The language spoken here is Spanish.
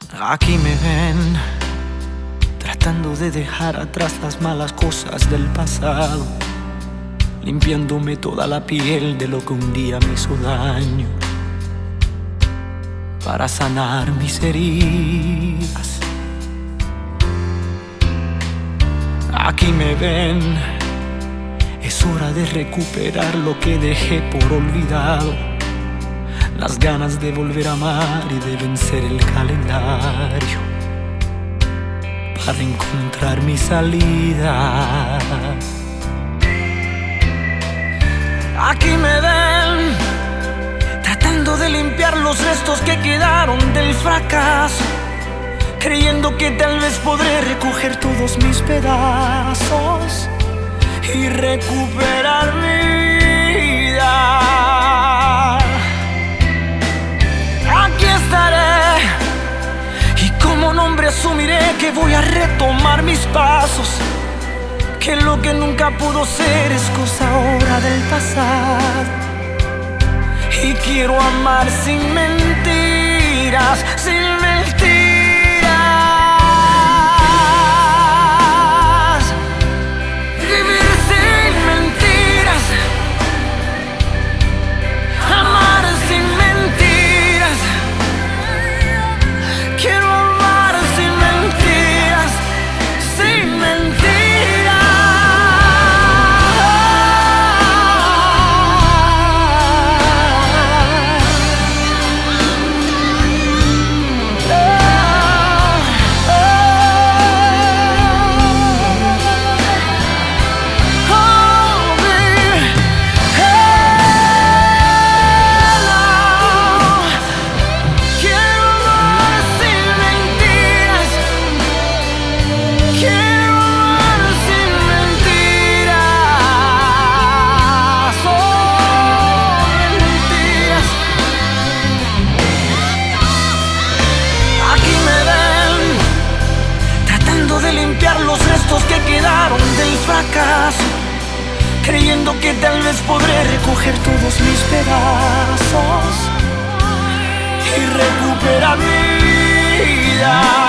Aquí me ven, tratando de dejar atrás las malas cosas del pasado, limpiándome toda la piel de lo que un día me hizo daño, para sanar mis heridas. Aquí me ven, es hora de recuperar lo que dejé por olvidado, las ganas de volver a amar y de vencer el calendario, para encontrar mi salida. Aquí me ven, tratando de limpiar los restos que quedaron del fracaso, creyendo que tal vez podré recoger todos mis pedazos y recuperar mi vida. Aquí estaré y como nombre asumiré que voy a retomar mis pasos, que lo que nunca pudo ser es cosa ahora del pasado. Y quiero amar sin mentiras, sin mentiras. Vivir sin mentiras, amar sin mentiras. Quiero amar sin mentiras, sin mentiras. Limpiar los restos que quedaron del fracaso, creyendo que tal vez podré recoger todos mis pedazos y recuperar mi vida.